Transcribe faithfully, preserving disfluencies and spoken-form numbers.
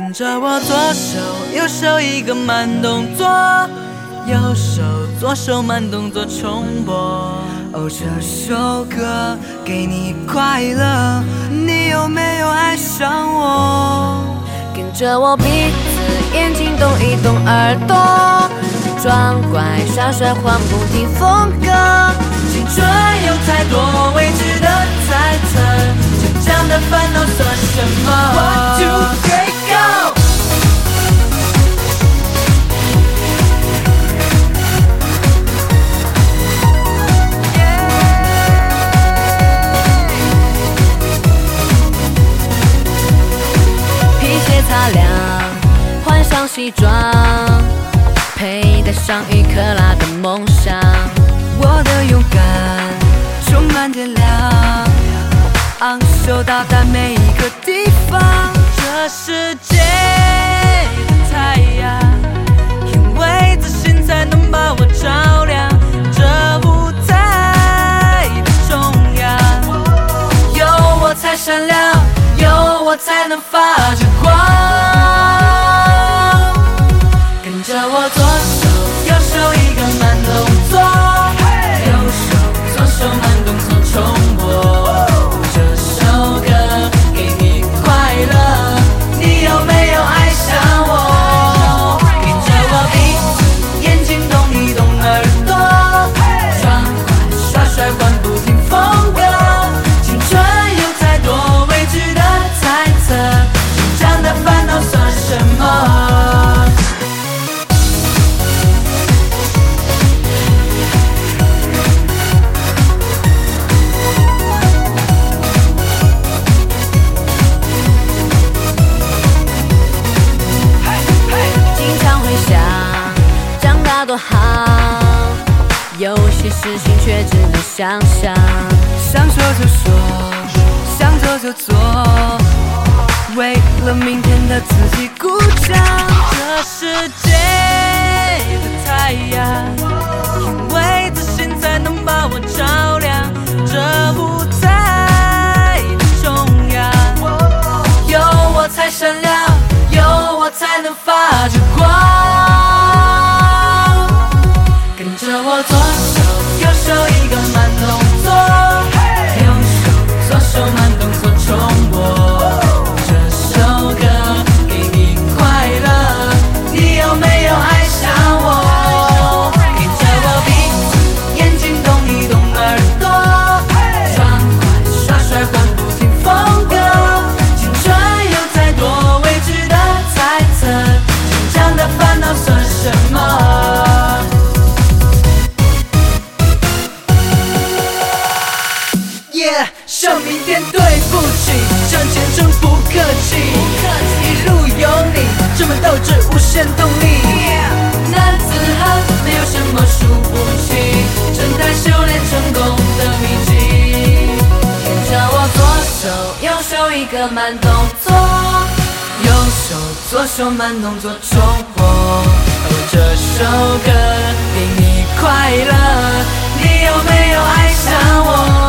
跟着我左手右手一个慢动作，右手左手慢动作重播。哦，这首歌给你快乐，你有没有爱上我？ 跟着我鼻子眼睛动一动耳朵，装乖耍帅换不停风格。 青春有太多未知的猜测，成长的烦恼算什么 ？One two three go！ 皮鞋擦亮，换上西装，佩戴上一克拉的梦想。 我的勇敢充满电量，昂首到达每一个地方。这世界的太阳，因为自信才能把我照亮。这舞台的中央，有我才闪亮，有我才能发着光。跟着我左手右手一个慢动作，右手左手慢动作重播。这首歌给你快乐，你有没有爱上我？跟着我鼻子眼睛动一动耳朵，装乖耍帅换不停风格。青春有太多未知的猜测，成长的烦恼算什么？多好，有些事情却只能想象。想说就说，想做就做，为了明天的自己鼓掌。这世界的太阳，因为自信才能把我照亮。这舞台的中央，有我才闪亮，有我才能发着光。跟着我左手右手一个慢动作，右手左手慢动作重播。这首歌给你快乐，你有没有爱上我？跟着我鼻子眼睛动一动耳朵，装乖耍帅换不停风格。青春有太多未知的猜测，成长的烦恼算什么？向明天对不起，向前程不客气，一路有你，这么斗志无限动力。男子汉没有什么输不起，正在修炼成功的秘籍。跟着我左手右手一个慢动作，右手左手慢动作重播。哦，这首歌给你快乐，你有没有爱上我？